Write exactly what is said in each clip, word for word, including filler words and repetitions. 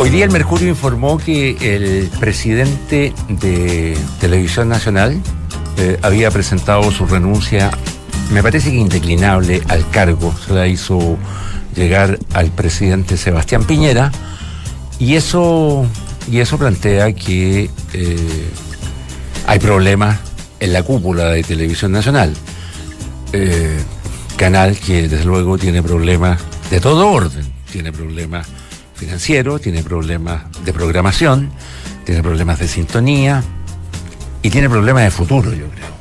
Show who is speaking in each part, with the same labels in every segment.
Speaker 1: Hoy día el Mercurio informó que el presidente de Televisión Nacional eh, había presentado su renuncia, me parece que indeclinable, al cargo. Se la hizo llegar al presidente Sebastián Piñera, y eso, y eso plantea que eh, hay problemas en la cúpula de Televisión Nacional. Eh, canal que desde luego tiene problemas de todo orden, tiene problemas financieros, tiene problemas de programación, tiene problemas de sintonía y tiene problemas de futuro, yo creo.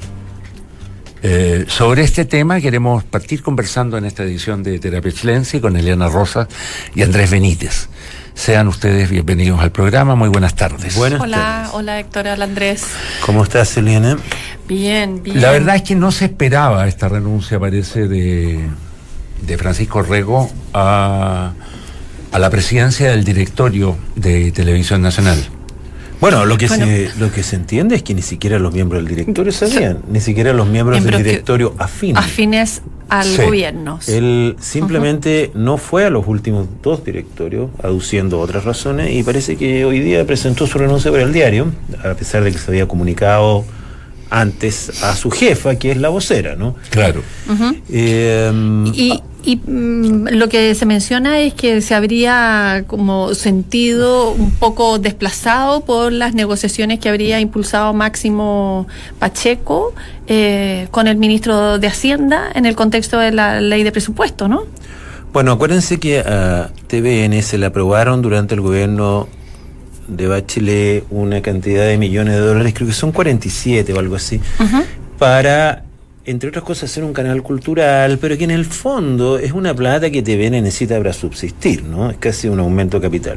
Speaker 1: Eh, sobre este tema queremos partir conversando en esta edición de Terapia Chilense con Eliana Rosas y Andrés Benítez. Sean ustedes bienvenidos al programa, muy buenas tardes.
Speaker 2: Buenas
Speaker 3: hola,
Speaker 2: tardes.
Speaker 3: Hola Héctor, hola Andrés.
Speaker 2: ¿Cómo estás, Eliana?
Speaker 3: Bien, bien.
Speaker 1: La verdad es que no se esperaba esta renuncia, parece, de, de Francisco Rego a, a la presidencia del directorio de Televisión Nacional.
Speaker 2: Bueno, lo que,
Speaker 3: Bueno.
Speaker 2: se, lo que se entiende es que ni siquiera los miembros del directorio sabían,
Speaker 3: Sí.
Speaker 2: ni siquiera los miembros,
Speaker 3: Miembros
Speaker 2: del
Speaker 3: que-
Speaker 2: directorio afines.
Speaker 3: Afines al
Speaker 1: Sí.
Speaker 3: gobierno.
Speaker 2: Él simplemente no fue a los últimos dos directorios, aduciendo otras razones, y parece que hoy día presentó su renuncia por el diario, a pesar de que se había comunicado antes a su jefa, que es la vocera, ¿no?
Speaker 1: Claro.
Speaker 3: Ujú.
Speaker 2: Eh,
Speaker 3: Y, y mm, lo que se menciona es que se habría como sentido un poco desplazado por las negociaciones que habría impulsado Máximo Pacheco eh, con el ministro de Hacienda en el contexto de la ley de presupuesto, ¿no?
Speaker 2: Bueno, acuérdense que a T V N se le aprobaron durante el gobierno de Bachelet una cantidad de millones de dólares, creo que son cuarenta y siete o algo así,
Speaker 3: Ujú.
Speaker 2: para, entre otras cosas, hacer un canal cultural, pero que en el fondo es una plata que T V N necesita para subsistir, ¿no? Es casi un aumento de capital.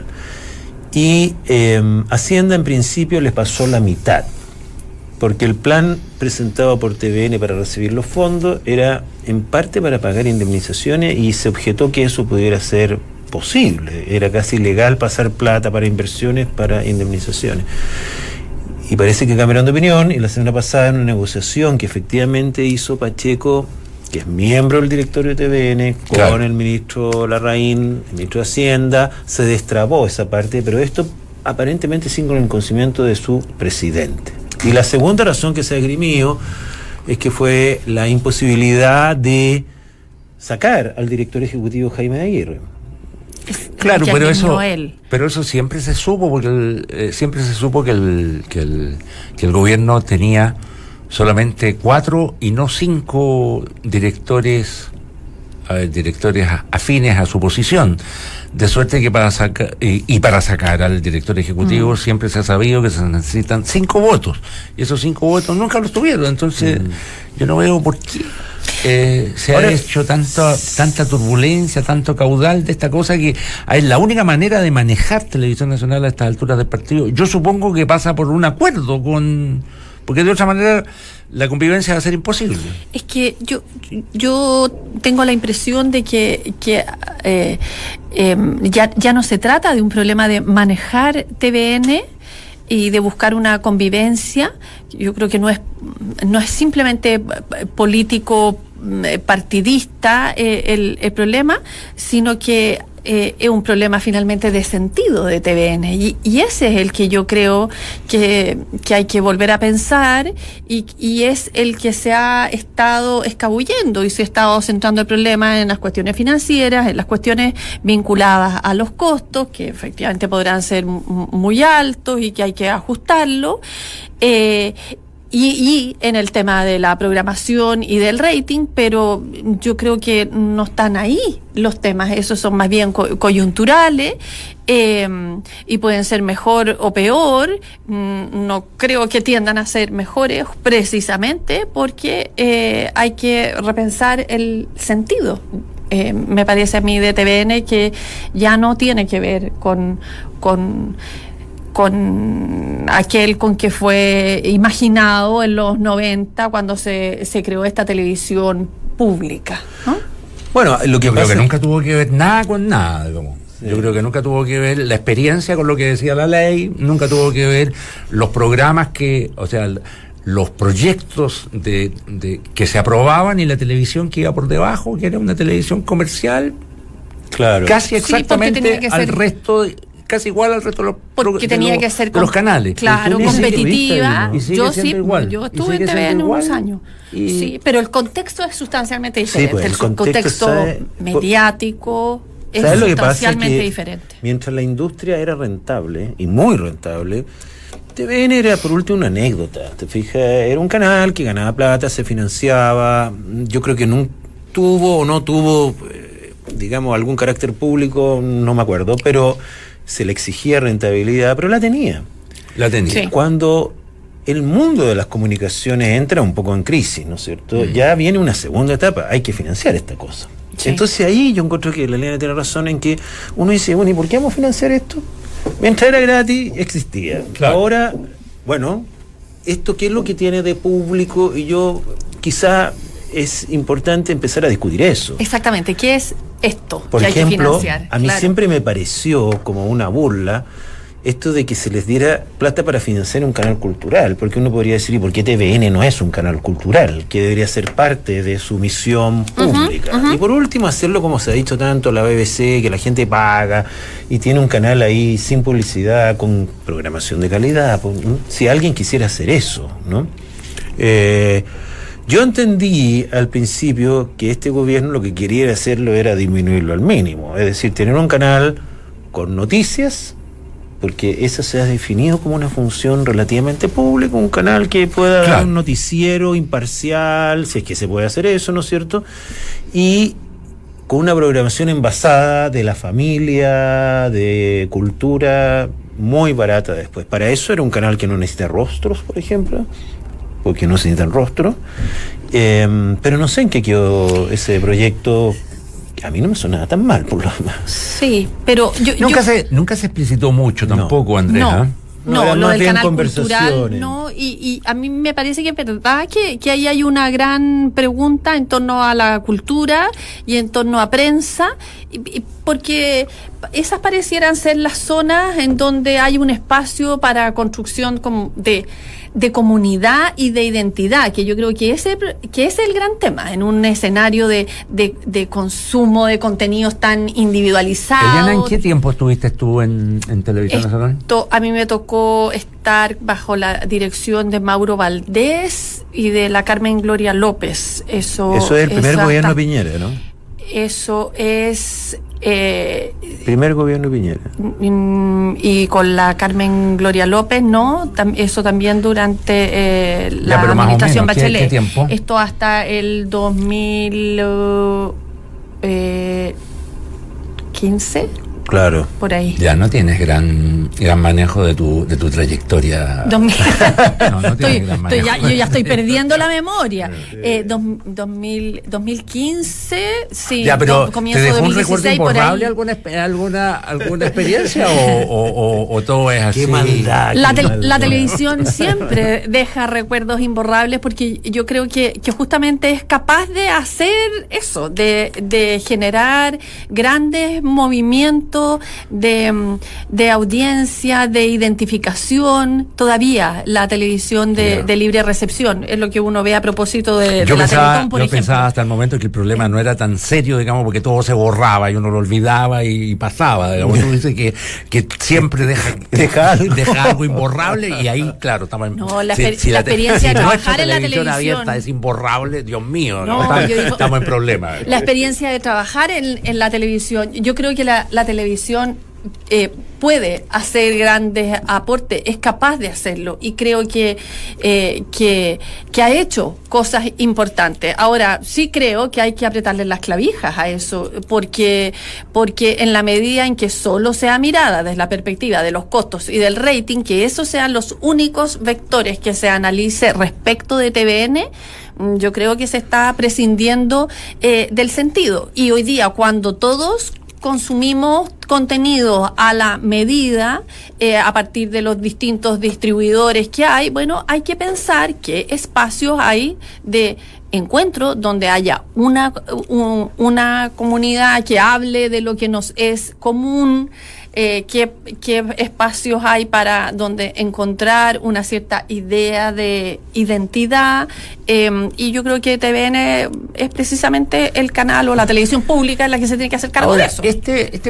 Speaker 2: Y eh, Hacienda en principio les pasó la mitad, porque el plan presentado por T V N para recibir los fondos era en parte para pagar indemnizaciones, y se objetó que eso pudiera ser posible. Era casi ilegal pasar plata para inversiones, para indemnizaciones. Y parece que cambiaron de opinión, y la semana pasada, en una negociación que efectivamente hizo Pacheco, que es miembro del directorio de T V N, con
Speaker 1: Claro.
Speaker 2: el ministro Larraín, el ministro de Hacienda, se destrabó esa parte, pero esto aparentemente sin el conocimiento de su presidente. Y la segunda razón que se agrimió es que fue la imposibilidad de sacar al director ejecutivo Jaime Aguirre.
Speaker 1: Claro,
Speaker 3: Que
Speaker 1: pero
Speaker 3: asignó
Speaker 1: eso,
Speaker 3: él.
Speaker 1: pero eso siempre se supo, porque el, eh, siempre se supo que el, que el que el gobierno tenía solamente cuatro y no cinco directores, eh, directores a- afines a su posición, de suerte que para sacar y, y para sacar al director ejecutivo
Speaker 3: Mm.
Speaker 1: siempre se ha sabido que se necesitan cinco votos, y esos cinco votos nunca los tuvieron. Entonces
Speaker 2: Mm.
Speaker 1: yo no veo por qué Eh, se
Speaker 2: Ahora,
Speaker 1: ha hecho tanto, tanta turbulencia, tanto caudal de esta cosa, que es la única manera de manejar Televisión Nacional a estas alturas del partido. Yo supongo que pasa por un acuerdo con... Porque de otra manera la convivencia va a ser imposible.
Speaker 3: Es que yo yo tengo la impresión de que, que eh, eh, ya, ya no se trata de un problema de manejar T V N y de buscar una convivencia. Yo creo que no es no es simplemente político eh, partidista eh, el, el problema, sino que eh, es un problema finalmente de sentido de T V N, y, y ese es el que yo creo que, que hay que volver a pensar, y, y es el que se ha estado escabullendo y se ha estado centrando el problema en las cuestiones financieras, en las cuestiones vinculadas a los costos, que efectivamente podrán ser m- muy altos y que hay que ajustarlo. Eh, Y, y en el tema de la programación y del rating, pero yo creo que no están ahí los temas, esos son más bien co- coyunturales, eh, y pueden ser mejor o peor. Mm, no creo que tiendan a ser mejores, precisamente porque eh, hay que repensar el sentido. Eh, me parece a mí de T V N que ya no tiene que ver con... con con aquel con que fue imaginado en los noventa cuando se, se creó esta televisión pública, ¿no?
Speaker 2: Bueno, lo que
Speaker 1: Yo creo
Speaker 2: pasa
Speaker 1: que nunca tuvo que ver nada con nada, digamos.
Speaker 2: Sí.
Speaker 1: Yo creo que nunca tuvo que ver la experiencia con lo que decía la ley, nunca tuvo que ver los programas que, o sea, los proyectos de, de que se aprobaban y la televisión que iba por debajo, que era una televisión comercial,
Speaker 2: Claro.
Speaker 1: casi
Speaker 3: Sí, porque tenía
Speaker 1: exactamente
Speaker 3: que
Speaker 1: al
Speaker 3: ser-
Speaker 1: resto de, casi igual al resto de los,
Speaker 3: porque
Speaker 1: de
Speaker 3: tenía
Speaker 1: los,
Speaker 3: que ser
Speaker 1: de los canales.
Speaker 3: claro, competitiva.
Speaker 1: Y sigue
Speaker 3: yo
Speaker 1: siendo
Speaker 3: sí,
Speaker 1: igual.
Speaker 3: yo
Speaker 1: Y
Speaker 3: estuve
Speaker 1: sigue
Speaker 3: en T V N
Speaker 1: siendo
Speaker 3: unos
Speaker 1: igual.
Speaker 3: años.
Speaker 1: Y-
Speaker 3: Sí, pero el contexto es sustancialmente
Speaker 2: Sí,
Speaker 3: diferente.
Speaker 2: pues, el
Speaker 3: el
Speaker 2: contexto,
Speaker 3: contexto
Speaker 2: ¿sabe?
Speaker 3: mediático es
Speaker 2: ¿Sabes lo que pasa?
Speaker 3: sustancialmente
Speaker 2: Que
Speaker 3: diferente.
Speaker 2: mientras la industria era rentable, y muy rentable, T V N era por último una anécdota, ¿te fijas? Era un canal que ganaba plata, se financiaba, yo creo que no tuvo o no tuvo, eh, digamos, algún carácter público, no me acuerdo, pero se le exigía rentabilidad, pero la tenía.
Speaker 1: La tenía.
Speaker 3: Sí.
Speaker 2: Cuando el mundo de las comunicaciones entra un poco en crisis, ¿no es cierto?
Speaker 1: Mm.
Speaker 2: Ya viene una segunda etapa, hay que financiar esta cosa.
Speaker 3: Sí.
Speaker 2: Entonces ahí yo encuentro que la Elena tiene razón en que uno dice, bueno, ¿y por qué vamos a financiar esto? Mientras era gratis, existía.
Speaker 1: Claro.
Speaker 2: Ahora, bueno, ¿esto qué es lo que tiene de público? Y yo, quizá es importante empezar a discutir eso.
Speaker 3: Exactamente, ¿qué es esto
Speaker 2: Por
Speaker 3: que hay que
Speaker 2: ejemplo,
Speaker 3: financiar?
Speaker 2: a mí
Speaker 3: Claro.
Speaker 2: siempre me pareció como una burla esto de que se les diera plata para financiar un canal cultural, porque uno podría decir, ¿y por qué T V N no es un canal cultural? Que debería ser parte de su misión pública.
Speaker 3: ujú.
Speaker 2: Y por último, hacerlo como se ha dicho tanto, la B B C, que la gente paga y tiene un canal ahí sin publicidad, con programación de calidad. pues, ¿no? Si alguien quisiera hacer eso, ¿no? Eh, yo entendí al principio que este gobierno lo que quería hacerlo era disminuirlo al mínimo, es decir, tener un canal con noticias, porque esa se ha definido como una función relativamente pública, un canal que pueda
Speaker 1: Claro.
Speaker 2: dar un noticiero imparcial, si es que se puede hacer eso, ¿no es cierto? Y con una programación envasada de la familia, de cultura, muy barata después. Para eso era un canal que no necesita rostros, por ejemplo, porque no se necesitan rostros. Eh, pero no sé en qué quedó ese proyecto, que a mí no me sonaba tan mal, por lo demás.
Speaker 3: Sí, pero yo...
Speaker 1: Nunca,
Speaker 3: yo-
Speaker 1: se, nunca se explicitó mucho
Speaker 2: No.
Speaker 1: tampoco, Andrés.
Speaker 3: No.
Speaker 1: ¿ah?
Speaker 2: No,
Speaker 3: No,
Speaker 2: eran
Speaker 3: lo
Speaker 2: más
Speaker 3: del
Speaker 2: bien
Speaker 3: canal
Speaker 2: conversaciones.
Speaker 3: cultural, no, y, y a mí me parece que es verdad que, que ahí hay una gran pregunta en torno a la cultura y en torno a prensa, y- y porque esas parecieran ser las zonas en donde hay un espacio para construcción como de, de comunidad y de identidad, que yo creo que ese, que ese es el gran tema en un escenario de, de, de consumo de contenidos tan individualizados.
Speaker 1: Eliana, ¿en qué tiempo estuviste tú en, en Televisión Nacional?
Speaker 3: Esto, a mí me tocó estar bajo la dirección de Mauro Valdés y de la Carmen Gloria López. Eso,
Speaker 2: Eso es el primer
Speaker 3: eso
Speaker 2: gobierno
Speaker 3: hasta-
Speaker 2: de Piñera, ¿no?
Speaker 3: Eso es... eh,
Speaker 2: Primer gobierno de Piñera.
Speaker 3: mm, y con la Carmen Gloria López, ¿no? Tam- eso también durante eh, la
Speaker 1: Ya, pero más o
Speaker 3: administración
Speaker 1: menos, ¿qué-
Speaker 3: Bachelet.
Speaker 1: qué tiempo?
Speaker 3: Esto hasta el dos mil quince,
Speaker 2: Claro.
Speaker 3: por ahí.
Speaker 1: Ya no tienes gran gran manejo de tu de tu trayectoria.
Speaker 3: Dos mil
Speaker 1: No, no
Speaker 3: Estoy-
Speaker 1: tienes gran
Speaker 3: estoy ya-
Speaker 1: manejo.
Speaker 3: yo ya estoy perdiendo la memoria. Eh, dos, dos mil, dos mil quince, sí,
Speaker 1: Ya, pero
Speaker 3: do-
Speaker 1: ¿te
Speaker 3: comienzo
Speaker 1: dejó
Speaker 3: de
Speaker 1: un recuerdo
Speaker 3: dos mil dieciséis por
Speaker 1: imborrable
Speaker 3: ahí.
Speaker 1: alguna espe- alguna alguna experiencia o, o, o, o todo es así?
Speaker 2: Qué maldad.
Speaker 3: La,
Speaker 2: qué
Speaker 3: tel-
Speaker 2: maldad.
Speaker 3: la televisión siempre deja recuerdos imborrables porque yo creo que, que justamente es capaz de hacer eso, de, de generar grandes movimientos de, mm, de audiencia, de identificación. Todavía la televisión de,
Speaker 1: Ya.
Speaker 3: de libre recepción es lo que uno ve a propósito de, de
Speaker 1: Yo
Speaker 3: la
Speaker 1: pensaba,
Speaker 3: Teletón, por
Speaker 1: yo
Speaker 3: ejemplo.
Speaker 1: pensaba hasta el momento que el problema no era tan serio, digamos, porque todo se borraba y uno lo olvidaba y, y pasaba. Digamos, tú dices que, que siempre deja,
Speaker 2: Deja algo.
Speaker 1: deja algo imborrable y ahí, claro, estamos en.
Speaker 3: No, la exper- la
Speaker 1: te-
Speaker 3: experiencia de
Speaker 1: si nuestra
Speaker 3: trabajar en la
Speaker 1: televisión
Speaker 3: televisión-
Speaker 1: abierta es imborrable, Dios mío, ¿no?
Speaker 3: No,
Speaker 1: estamos,
Speaker 3: yo digo-
Speaker 1: estamos en problema.
Speaker 3: La experiencia de trabajar en, en la televisión, yo creo que la, la televisión eh, puede hacer grandes aportes, es capaz de hacerlo y creo que, eh, que, que ha hecho cosas importantes. Ahora, sí creo que hay que apretarle las clavijas a eso, porque, porque en la medida en que solo sea mirada desde la perspectiva de los costos y del rating, que esos sean los únicos vectores que se analice respecto de T V N, yo creo que se está prescindiendo eh, del sentido. Y hoy día, cuando todos consumimos contenido a la medida, eh, a partir de los distintos distribuidores que hay, bueno, hay que pensar qué espacios hay de encuentro donde haya una, un- una comunidad que hable de lo que nos es común, eh, qué, qué espacios hay para donde encontrar una cierta idea de identidad, eh, y yo creo que T V N es precisamente el canal o la televisión pública en la que se tiene que hacer cargo
Speaker 1: Ahora,
Speaker 3: de eso.
Speaker 1: este, este podría ser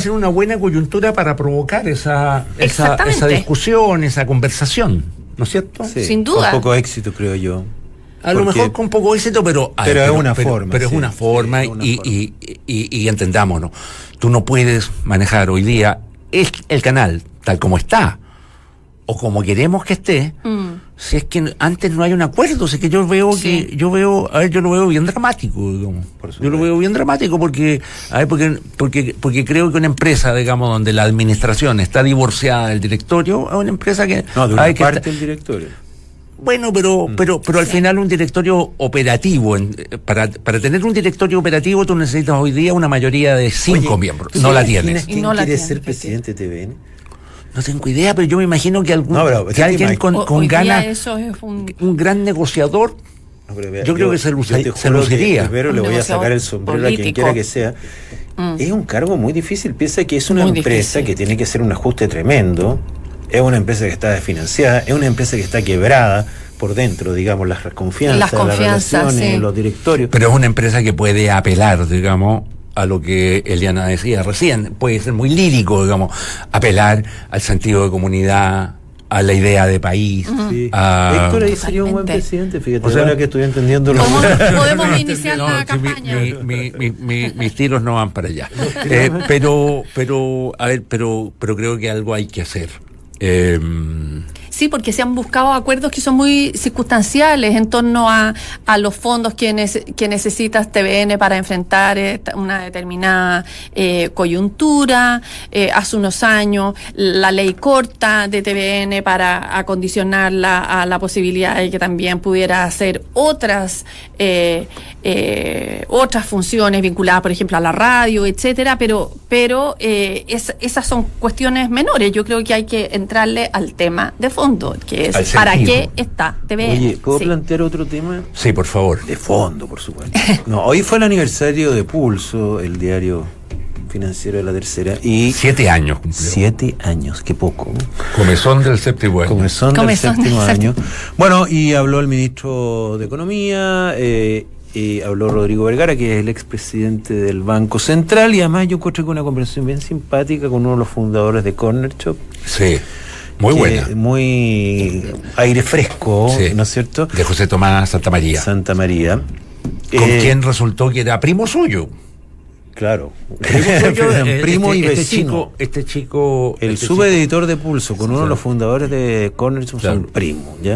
Speaker 1: ser una buena coyuntura para provocar esa, esa, esa discusión, esa conversación, ¿no es cierto?
Speaker 2: Sí,
Speaker 3: sin duda.
Speaker 2: Con poco éxito, creo yo.
Speaker 1: A lo mejor con poco éxito, pero...
Speaker 2: Pero, pero es una pero, forma.
Speaker 1: Pero sí, es una forma, sí, una y, forma. Y, y, y, y entendámonos. Tú no puedes manejar hoy día el, el canal tal como está, o como queremos que esté, mm. si es que antes no hay un acuerdo. Así que yo veo sí. que, yo veo, a ver, yo lo veo bien dramático, digamos. Yo lo veo bien dramático porque, a ver, porque, porque, porque creo que una empresa, digamos, donde la administración está divorciada del directorio, es una empresa que...
Speaker 2: No, de una
Speaker 1: hay
Speaker 2: parte
Speaker 1: que
Speaker 2: del directorio.
Speaker 1: Bueno, pero pero pero al sí. final un directorio operativo, en, para para tener un directorio operativo tú necesitas hoy día una mayoría de cinco Oye, miembros. No la tienes.
Speaker 2: ¿Quién
Speaker 3: no
Speaker 2: quiere
Speaker 3: tiene,
Speaker 2: ser presidente de T V N?
Speaker 1: No tengo idea, pero yo me imagino que algún
Speaker 2: no, pero,
Speaker 1: que alguien con,
Speaker 3: o,
Speaker 1: con ganas,
Speaker 3: eso es un...
Speaker 1: un gran negociador. No, vea, yo, yo creo que se, luce, se luciría.
Speaker 2: Primero le voy a sacar el sombrero político. A quien quiera que sea. Mm. Es un cargo muy difícil. Piensa que es una muy empresa difícil. Que tiene que hacer un ajuste tremendo. Es una empresa que está desfinanciada. Es una empresa que está quebrada por dentro, digamos, las confianzas, las, confianzas, las relaciones, sí. los directorios.
Speaker 1: Pero es una empresa que puede apelar, digamos, a lo que Eliana decía recién, puede ser muy lírico, digamos, apelar al sentido de comunidad, a la idea de país.
Speaker 2: Sí.
Speaker 1: A...
Speaker 2: Héctor ahí sería un buen presidente, fíjate,
Speaker 1: o sea,
Speaker 2: ahora que estoy entendiendo lo
Speaker 3: que... Podemos iniciar no, la campaña.
Speaker 1: Mi, mi, mi, mi, mis tiros no van para allá. eh, pero, pero, a ver, pero, pero creo que algo hay que hacer. Eh,
Speaker 3: Sí, porque se han buscado acuerdos que son muy circunstanciales en torno a, a los fondos que, nece, que necesita T V N para enfrentar esta, una determinada eh, coyuntura. Eh, hace unos años la ley corta de T V N para acondicionarla a la posibilidad de que también pudiera hacer otras eh, eh, otras funciones vinculadas, por ejemplo, a la radio, etcétera. Pero, pero eh, es, esas son cuestiones menores. Yo creo que hay que entrarle al tema de fondo. Que es para qué está T V N.
Speaker 2: Oye, ¿puedo
Speaker 3: sí.
Speaker 2: plantear otro tema?
Speaker 1: Sí, por favor.
Speaker 2: De fondo, por supuesto. No, hoy fue el aniversario de Pulso, el diario financiero de La Tercera. Y
Speaker 1: siete años cumplió.
Speaker 2: Siete años, qué poco.
Speaker 1: Comezón del séptimo año.
Speaker 2: Comezón, Comezón del séptimo año. Bueno, y habló el ministro de Economía, eh, y habló Rodrigo Vergara, que es el expresidente del Banco Central, y además yo encontré con una conversación bien simpática con uno de los fundadores de Corner Shop.
Speaker 1: Sí. Muy buena.
Speaker 2: Muy aire fresco, sí. ¿no es cierto?
Speaker 1: De José Tomás Santa María.
Speaker 2: Santa María.
Speaker 1: Con eh, quien resultó que era primo suyo.
Speaker 2: Claro.
Speaker 1: Primo, suyo, eh,
Speaker 2: primo
Speaker 1: este,
Speaker 2: y
Speaker 1: este
Speaker 2: vecino.
Speaker 1: Chico, este chico...
Speaker 2: El
Speaker 1: este
Speaker 2: subeditor de Pulso, con sí, uno claro. de los fundadores de Corner Shop, claro. son primos, ¿ya?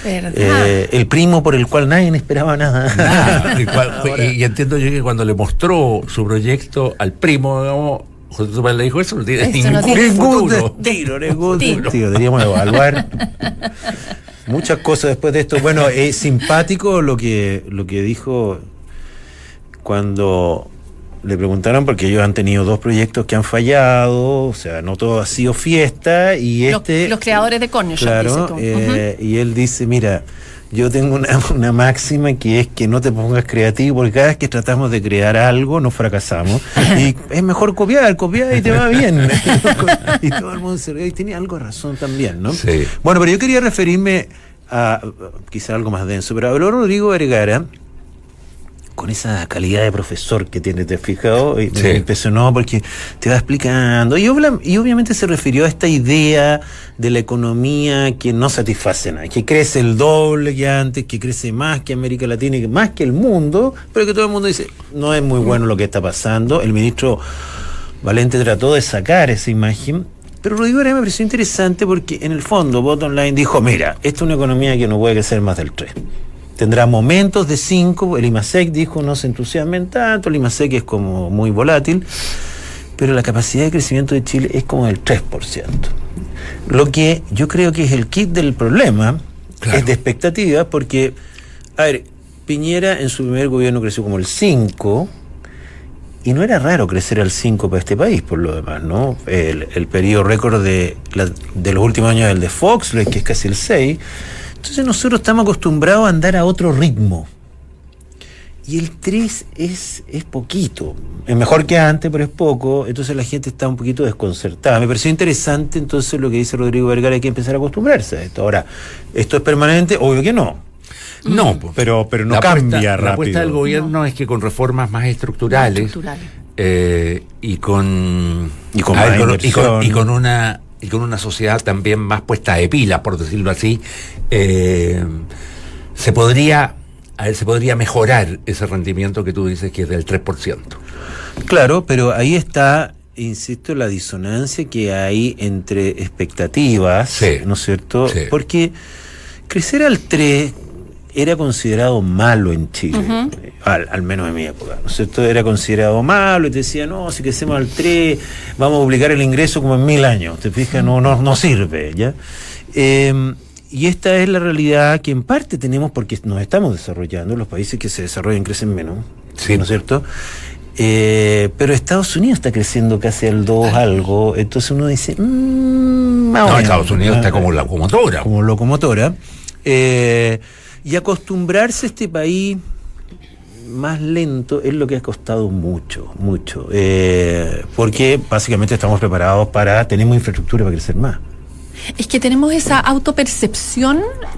Speaker 2: Eh, el primo por el cual nadie esperaba nada.
Speaker 1: nada. y, cual, Ahora, y, y entiendo yo que cuando le mostró su proyecto al primo, digamos, José Tomás le dijo eso, no tiene ningún,
Speaker 3: no tiene
Speaker 2: ningún destino, ningún destino. Deberíamos evaluar muchas cosas después de esto. Bueno, es simpático lo que lo que dijo cuando le preguntaron, porque ellos han tenido dos proyectos que han fallado, o sea, no todo ha sido fiesta, y este...
Speaker 3: Los, los creadores de Corner Shop,
Speaker 2: claro, eh, uh-huh. y él dice, mira, yo tengo una, una máxima que es que no te pongas creativo, porque cada vez que tratamos de crear algo nos fracasamos, y es mejor copiar, copiar y te va bien. Y todo el mundo se ríe, y tiene algo de razón también, ¿no?
Speaker 1: Sí.
Speaker 2: Bueno, pero yo quería referirme a, quizá algo más denso, pero habló Rodrigo Vergara, con esa calidad de profesor que tiene, ¿te has fijado? Y sí. me impresionó porque te va explicando. Y, obla, y obviamente se refirió a esta idea de la economía que no satisface nada, que crece el doble que antes, que crece más que América Latina y que más que el mundo, pero que todo el mundo dice, no es muy bueno lo que está pasando. El ministro Valente trató de sacar esa imagen, pero Rodrigo Vergara me pareció interesante porque en el fondo Bottom Line dijo, mira, esta es una economía que no puede crecer más del tres. Tendrá momentos de cinco, el IMASEC dijo no se entusiasmen tanto, el IMASEC es como muy volátil, pero la capacidad de crecimiento de Chile es como del tres por ciento. Lo que yo creo que es el kit del problema, claro. es de expectativa, porque, a ver, Piñera en su primer gobierno creció como el cinco, y no era raro crecer al cinco para este país, por lo demás, ¿no? El, el periodo récord de, la, de los últimos años es el de Fox, que es casi el seis. Entonces nosotros estamos acostumbrados a andar a otro ritmo. Y el tres es, es poquito. Es mejor que antes, pero es poco. Entonces la gente está un poquito desconcertada. Me pareció interesante entonces lo que dice Rodrigo Vergara, hay que empezar a acostumbrarse a esto. Ahora, ¿esto es permanente? Obvio que no.
Speaker 1: No,
Speaker 2: pero, pero no
Speaker 1: la
Speaker 2: cambia
Speaker 1: apuesta,
Speaker 2: rápido.
Speaker 1: La apuesta del gobierno no. es que con reformas más estructurales,
Speaker 3: estructurales.
Speaker 1: eh, y con
Speaker 2: y con,
Speaker 1: a
Speaker 2: ver,
Speaker 1: con, y, con y con una y con una sociedad también más puesta de pilas, por decirlo así, eh, se podría a ver, se podría mejorar ese rendimiento que tú dices que es del tres por ciento.
Speaker 2: Claro, pero ahí está, insisto, la disonancia que hay entre expectativas, sí, ¿no es cierto? Sí. Porque crecer al tres era considerado malo en Chile, uh-huh. al, al menos en mi época, ¿no es cierto? Era considerado malo y te decía, no, si crecemos al tres, vamos a duplicar el ingreso como en mil años, ¿te fijas? No, no, no sirve, ¿ya? Eh, y esta es la realidad que en parte tenemos porque nos estamos desarrollando, los países que se desarrollan crecen menos, sí, ¿no es cierto? Eh, pero Estados Unidos está creciendo casi al dos algo, entonces uno dice, mmm,
Speaker 1: no, bueno, Estados Unidos ah, está como locomotora.
Speaker 2: Como locomotora. Eh, y acostumbrarse a este país más lento es lo que ha costado mucho, mucho. Eh, porque básicamente estamos preparados para, tenemos infraestructura para crecer más.
Speaker 3: Es que tenemos esa autopercepción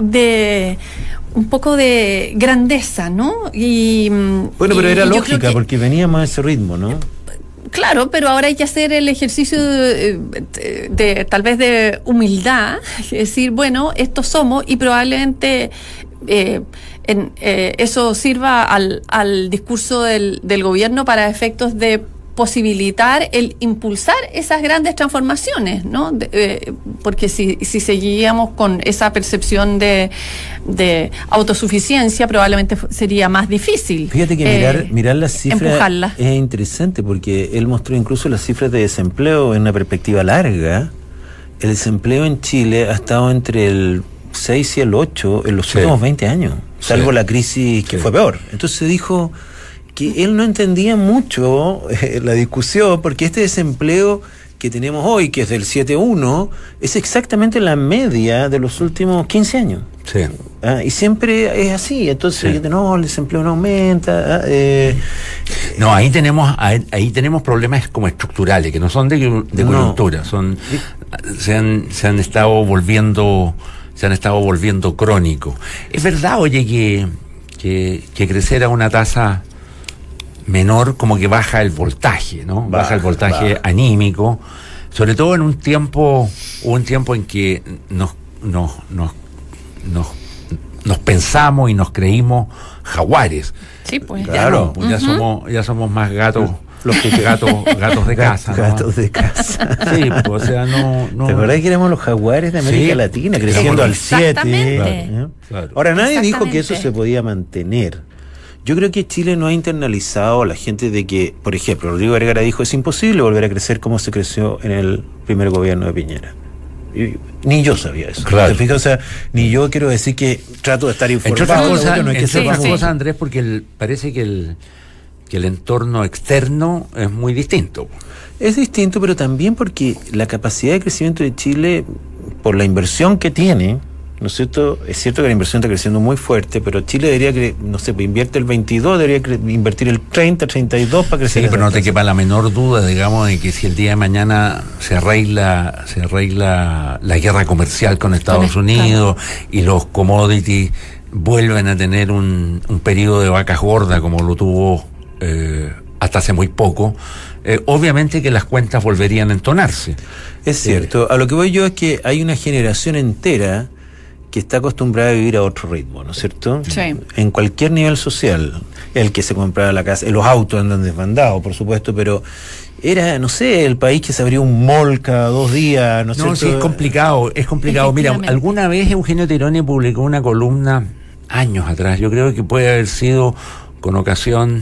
Speaker 3: de un poco de grandeza, ¿no? Y
Speaker 2: bueno, pero
Speaker 3: y,
Speaker 2: era
Speaker 3: y
Speaker 2: lógica, que, porque veníamos a ese ritmo, ¿no?
Speaker 3: Claro, pero ahora hay que hacer el ejercicio de, de, de tal vez de humildad, es decir, bueno, estos somos y probablemente eh, en, eh, eso sirva al, al discurso del, del gobierno para efectos de posibilitar el impulsar esas grandes transformaciones, ¿no? De, eh, porque si, si seguíamos con esa percepción de, de autosuficiencia, probablemente sería más difícil.
Speaker 2: Fíjate que mirar, eh, mirar las cifras
Speaker 3: empujarla.
Speaker 2: Es interesante, porque él mostró incluso las cifras de desempleo en una perspectiva larga. El desempleo en Chile ha estado entre el seis y el ocho en los sí. últimos veinte años, salvo sí. la crisis que sí. fue peor. Entonces se dijo que él no entendía mucho eh, la discusión, porque este desempleo que tenemos hoy, que es del siete punto uno, es exactamente la media de los últimos quince años.
Speaker 1: Sí.
Speaker 2: Ah, y siempre es así, entonces sí. no, el desempleo no aumenta. Eh,
Speaker 1: no, ahí tenemos ahí, ahí tenemos problemas como estructurales, que no son de, de no. coyuntura, son se han, se han estado volviendo se han estado volviendo crónicos. Es verdad, oye, que, que, que crecer a una tasa menor como que baja el voltaje, ¿no? Baja, baja el voltaje baja. anímico, sobre todo en un tiempo, un tiempo en que nos, nos, nos, nos, nos pensamos y nos creímos jaguares.
Speaker 3: Sí, pues.
Speaker 1: Claro, pues ya uh-huh. somos, ya somos más gatos, los que gatos, gatos de casa, ¿no?
Speaker 2: Gatos de casa.
Speaker 1: Sí, pues, o sea, no, no.
Speaker 2: ¿Te acordás que éramos los jaguares de América sí, Latina, creciendo al siete?
Speaker 3: Claro,
Speaker 2: claro. Ahora, nadie dijo que eso se podía mantener. Yo creo que Chile no ha internalizado a la gente de que, por ejemplo, Rodrigo Vergara dijo, es imposible volver a crecer como se creció en el primer gobierno de Piñera. Y, ni yo sabía eso.
Speaker 1: Claro.
Speaker 2: ¿Te fijas? O sea, ni yo quiero decir que trato de estar informado.
Speaker 1: Entre otras cosas,
Speaker 2: no hay que
Speaker 1: ser
Speaker 2: sí,
Speaker 1: sí. cosas, Andrés, porque el, parece que el, que el entorno externo es muy distinto.
Speaker 2: Es distinto, pero también porque la capacidad de crecimiento de Chile, por la inversión que tiene, ¿no es cierto? Es cierto que la inversión está creciendo muy fuerte, pero Chile debería, que no sé, pues invierte el veintidós, debería cre- invertir el treinta, treinta y dos para crecer.
Speaker 1: Sí, pero no te quepa la menor duda, digamos, de que si el día de mañana se arregla, se arregla la guerra comercial con Estados con Unidos Estado. Y los commodities vuelven a tener un, un periodo de vacas gordas como lo tuvo eh, hasta hace muy poco, eh, obviamente que las cuentas volverían a entonarse.
Speaker 2: Es cierto. Eh, a lo que voy yo es que hay una generación entera que está acostumbrada a vivir a otro ritmo, ¿no es cierto?
Speaker 3: Sí.
Speaker 2: En cualquier nivel social. El que se compraba la casa, los autos andan desbandados, por supuesto, pero era, no sé, el país que se abría un mall cada dos días, ¿no es cierto?
Speaker 1: No, sí, es complicado, es complicado. Mira, alguna vez Eugenio Tironi publicó una columna, años atrás, yo creo que puede haber sido con ocasión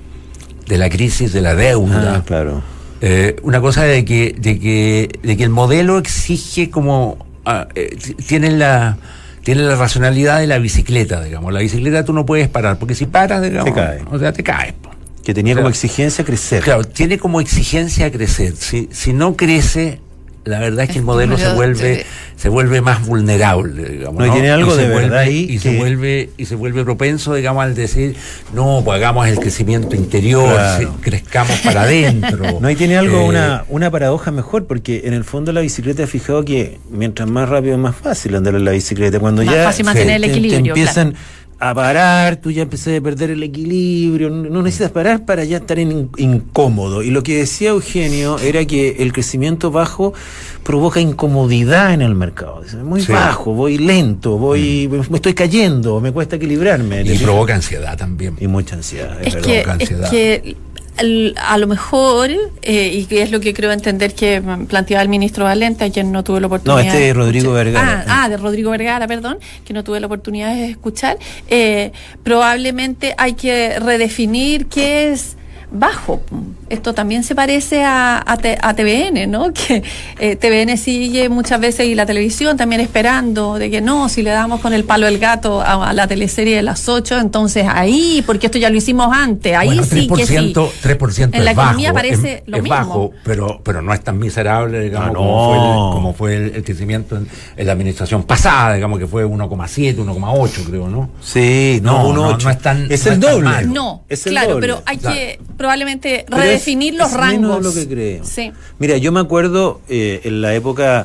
Speaker 1: de la crisis de la deuda.
Speaker 2: Ah, claro.
Speaker 1: Eh, una cosa de que, de que, de que el modelo exige como, ah, eh, tiene la... tiene la racionalidad de la bicicleta, digamos. La bicicleta tú no puedes parar, porque si paras, digamos,
Speaker 2: te caes.
Speaker 1: O sea, te caes.
Speaker 2: Que tenía o sea, como exigencia crecer.
Speaker 1: Claro, tiene como exigencia crecer. Si, si no crece, la verdad es que el modelo se vuelve, se vuelve más vulnerable, digamos.
Speaker 2: No, y
Speaker 1: ¿no?
Speaker 2: tiene algo
Speaker 1: y
Speaker 2: de
Speaker 1: vuelve,
Speaker 2: verdad ahí.
Speaker 1: Y
Speaker 2: que...
Speaker 1: se vuelve, y se vuelve propenso, digamos, al decir, no, pues hagamos el crecimiento interior, claro. si, crezcamos para adentro.
Speaker 2: No, y tiene algo, eh, una, una paradoja mejor, porque en el fondo la bicicleta, he fijado que mientras más rápido es más fácil andar en la bicicleta. Cuando
Speaker 3: más
Speaker 2: ya
Speaker 3: fácil mantener el equilibrio,
Speaker 2: te, te empiezan
Speaker 3: claro.
Speaker 2: a parar, tú ya empezás a perder el equilibrio, no necesitas parar para ya estar en, incómodo. Y lo que decía Eugenio era que el crecimiento bajo provoca incomodidad en el mercado. Dice, muy sí. bajo, voy lento, voy mm. me estoy cayendo, me cuesta equilibrarme.
Speaker 1: Y provoca ansiedad también.
Speaker 2: Y mucha ansiedad.
Speaker 3: Es, es que, ansiedad. Es que a lo mejor, eh, y que es lo que creo entender que planteaba el ministro Valente, a quien no tuve la oportunidad.
Speaker 2: No, este es Rodrigo Vergara.
Speaker 3: Ah, ah, de Rodrigo Vergara, perdón, que no tuve la oportunidad de escuchar. Eh, probablemente hay que redefinir qué es bajo. Esto también se parece a, a, a T V N, ¿no? Que eh, T V N sigue muchas veces, y la televisión también, esperando de que no, si le damos con el palo del gato a, a la teleserie de las ocho, entonces ahí, porque esto ya lo hicimos antes, ahí bueno, sí que sí.
Speaker 1: tres por ciento
Speaker 3: en la
Speaker 1: es
Speaker 3: economía
Speaker 1: bajo,
Speaker 3: parece
Speaker 1: es,
Speaker 3: lo
Speaker 1: es
Speaker 3: mismo.
Speaker 1: bajo, pero, pero no es tan miserable, digamos,
Speaker 2: ah, no.
Speaker 1: como fue, el, como fue el, el crecimiento en, en la administración pasada, digamos que fue uno coma siete, uno coma ocho, creo, ¿no?
Speaker 2: Sí, no, uno coma ocho. No, no es tan es
Speaker 1: no
Speaker 2: el
Speaker 1: es
Speaker 2: doble.
Speaker 1: Tan
Speaker 3: no,
Speaker 2: es el
Speaker 3: claro,
Speaker 2: doble.
Speaker 3: pero hay
Speaker 1: claro.
Speaker 3: que probablemente
Speaker 2: pero
Speaker 3: redefinir
Speaker 2: es,
Speaker 3: los
Speaker 2: es
Speaker 3: rangos.
Speaker 2: Menos de lo que creo.
Speaker 3: Sí.
Speaker 2: Mira, yo me acuerdo eh, en la época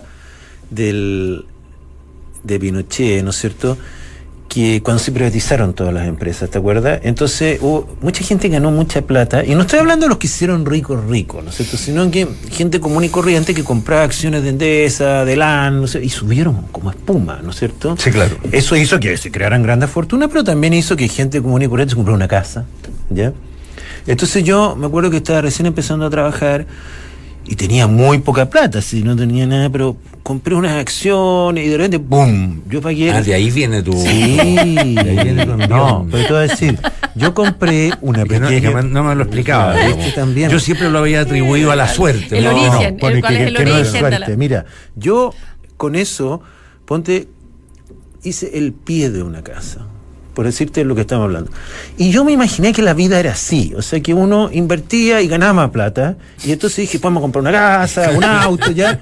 Speaker 2: del de Pinochet, ¿no es cierto?, que cuando se privatizaron todas las empresas, ¿te acuerdas? Entonces hubo, mucha gente ganó mucha plata, y no estoy hablando de los que hicieron ricos ricos, ¿no es cierto?, sino que gente común y corriente que compraba acciones de Endesa, de LAN, no sé, y subieron como espuma, ¿no es cierto?
Speaker 1: Sí, claro.
Speaker 2: Eso hizo que se crearan grandes fortunas, pero también hizo que gente común y corriente se comprara una casa, ¿ya? Entonces yo me acuerdo que estaba recién empezando a trabajar y tenía muy poca plata, si no tenía nada, pero compré unas acciones y de repente ¡pum! Yo pagué.
Speaker 1: Ah, de ahí viene tu.
Speaker 2: Sí,
Speaker 1: de ahí viene tu
Speaker 2: no, pero te voy a decir, yo compré una
Speaker 1: pequeña.
Speaker 2: pequeña.
Speaker 1: No, no me lo explicaba.
Speaker 2: No, este también.
Speaker 1: Yo siempre lo había atribuido a la suerte.
Speaker 3: El
Speaker 1: no,
Speaker 3: origen,
Speaker 2: no,
Speaker 3: el, ¿cuál es el
Speaker 2: que no
Speaker 3: origen?
Speaker 2: es suerte.
Speaker 3: De la...
Speaker 2: Mira, yo con eso, ponte, hice el pie de una casa, por decirte lo que estamos hablando. Y yo me imaginé que la vida era así, o sea, que uno invertía y ganaba más plata, y entonces dije, podemos comprar una casa, un auto, ya,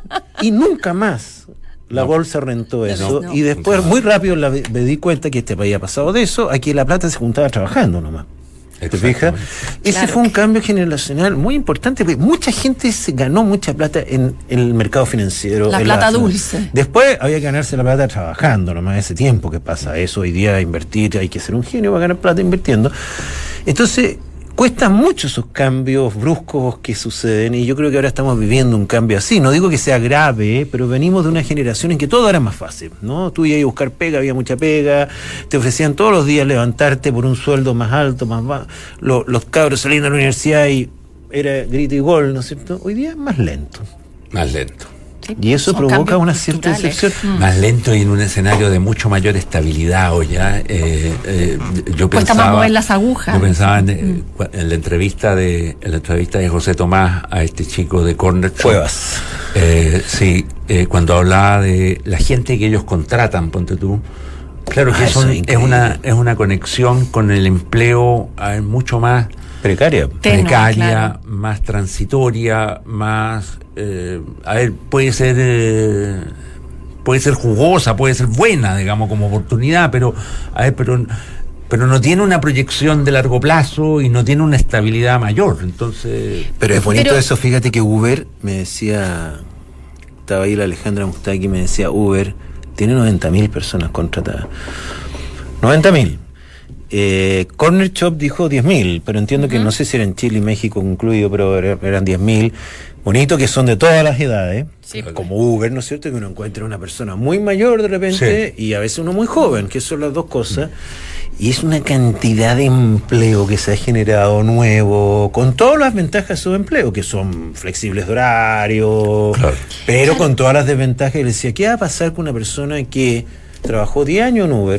Speaker 2: y nunca más la no. bolsa rentó eso, no, no. y después muy rápido la, me di cuenta que este país ha pasado de eso, aquí la plata se juntaba trabajando nomás. ¿Te fijas? Ese claro. fue un cambio generacional muy importante, porque mucha gente se ganó mucha plata en, en el mercado financiero.
Speaker 3: La plata la, dulce.
Speaker 2: Después había que ganarse la plata trabajando, nomás ese tiempo que pasa eso. Hoy día invertir, hay que ser un genio para ganar plata invirtiendo. Entonces, cuesta mucho esos cambios bruscos que suceden, y yo creo que ahora estamos viviendo un cambio así. No digo que sea grave, pero venimos de una generación en que todo era más fácil, ¿no? Tú ibas a buscar pega, había mucha pega, te ofrecían todos los días levantarte por un sueldo más alto, más bajo. Los, los cabros salían de la universidad y era grito y gol, ¿no es cierto? Hoy día es más lento.
Speaker 1: Más lento.
Speaker 3: Sí,
Speaker 2: y eso provoca una cierta decepción.
Speaker 1: Mm. Más lento y en un escenario de mucho mayor estabilidad hoy ya. Eh, eh, yo
Speaker 3: Cuesta
Speaker 1: pensaba,
Speaker 3: más mover las agujas.
Speaker 1: Yo pensaba en, mm. en la entrevista de en la entrevista de José Tomás a este chico de Corner Shop.
Speaker 2: Cuevas.
Speaker 1: Eh, sí, eh, cuando hablaba de la gente que ellos contratan, ponte tú. Claro que ah, son, es, es una es una conexión con el empleo eh, mucho más
Speaker 2: precaria,
Speaker 1: Tenue, precaria, claro. más transitoria, más eh, a ver, puede ser eh, puede ser jugosa, puede ser buena, digamos, como oportunidad, pero a ver, pero pero no tiene una proyección de largo plazo y no tiene una estabilidad mayor, entonces.
Speaker 2: Pero es bonito
Speaker 3: pero,
Speaker 2: eso, fíjate que Uber me decía, estaba ahí la Alejandra Mustaki, me decía, Uber tiene noventa mil personas contratadas. noventa mil. Eh, Corner Shop dijo diez mil, pero entiendo uh-huh. que no sé si era en Chile y México incluido, pero era, eran diez mil. Bonito que son de todas las edades, sí, como Uber, ¿no es cierto? Que uno encuentra una persona muy mayor de repente sí. y a veces uno muy joven, que son las dos cosas. Y es una cantidad de empleo que se ha generado nuevo, con todas las ventajas de su empleo, que son flexibles de horario, claro. pero claro. con todas las desventajas. Y le decía, ¿qué va a pasar con una persona que trabajó diez años en Uber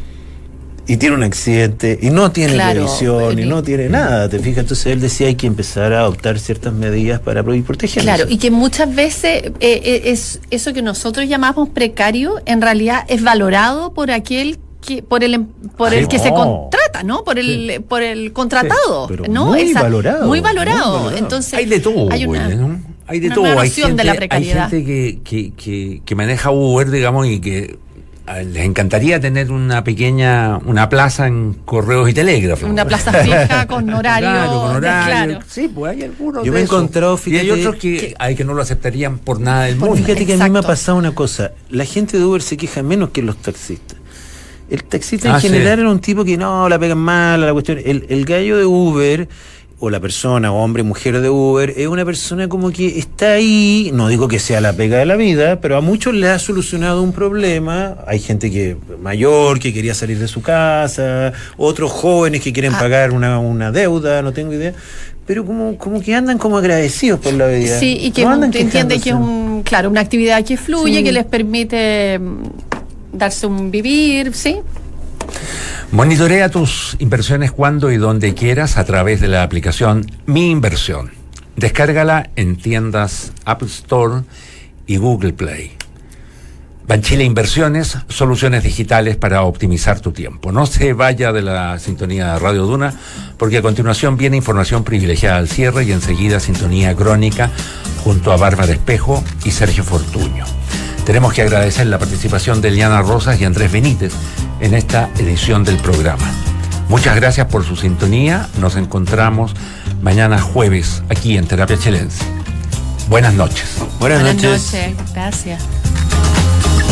Speaker 2: y tiene un accidente y no tiene claro, televisión y no tiene nada, te fijas? Entonces él decía, hay que empezar a adoptar ciertas medidas para protegerse.
Speaker 3: Claro, y que muchas veces eh, es eso que nosotros llamamos precario, en realidad es valorado por aquel que por el por el sí, que no. se contrata, ¿no? Por el sí. por el contratado, sí,
Speaker 2: ¿no?
Speaker 3: Muy,
Speaker 2: Esa,
Speaker 3: valorado, muy valorado.
Speaker 2: Muy valorado.
Speaker 3: Entonces
Speaker 1: hay de todo,
Speaker 3: hay una,
Speaker 1: ¿no? Hay de
Speaker 3: una
Speaker 1: todo, hay
Speaker 3: gente,
Speaker 1: gente,
Speaker 3: de la precariedad.
Speaker 1: hay gente que, que, que, que maneja Uber, digamos, y que les encantaría tener una pequeña, una plaza en correos y telégrafos.
Speaker 3: Una plaza fija con horario.
Speaker 1: Claro, con horario.
Speaker 3: Claro.
Speaker 1: Sí, pues hay algunos.
Speaker 2: Yo me he encontrado, fíjate,
Speaker 1: y hay otros que, que hay que no lo aceptarían por nada del mundo.
Speaker 2: Fíjate que
Speaker 3: Exacto.
Speaker 2: a mí me ha pasado una cosa. La gente de Uber se queja menos que los taxistas. El taxista
Speaker 1: Ah,
Speaker 2: en general
Speaker 1: sí.
Speaker 2: era un tipo que no, la pegan mal, la cuestión. El, el gallo de Uber, o la persona, hombre, mujer de Uber, es una persona como que está ahí, no digo que sea la pega de la vida, pero a muchos le ha solucionado un problema. Hay gente que mayor que quería salir de su casa, otros jóvenes que quieren
Speaker 3: Ah.
Speaker 2: pagar una, una deuda, no tengo idea. Pero como, como que andan como agradecidos por la vida.
Speaker 3: Sí, y que
Speaker 2: No andan
Speaker 3: te entiende que es
Speaker 2: quejándose.
Speaker 3: un, claro, una actividad que fluye,
Speaker 2: Sí.
Speaker 3: que les permite mm, darse un vivir, ¿sí?
Speaker 1: Monitorea tus inversiones cuando y donde quieras a través de la aplicación Mi Inversión. Descárgala en tiendas App Store y Google Play. Banchile Inversiones, soluciones digitales para optimizar tu tiempo. No se vaya de la sintonía de Radio Duna, porque a continuación viene información privilegiada al cierre y enseguida sintonía crónica junto a Bárbara Espejo y Sergio Fortuño. Tenemos que agradecer la participación de Eliana Rosas y Andrés Benítez en esta edición del programa. Muchas gracias por su sintonía. Nos encontramos mañana jueves aquí en Terapia Chilense. Buenas noches.
Speaker 2: Buenas,
Speaker 3: Buenas
Speaker 2: noches.
Speaker 3: noches. Gracias.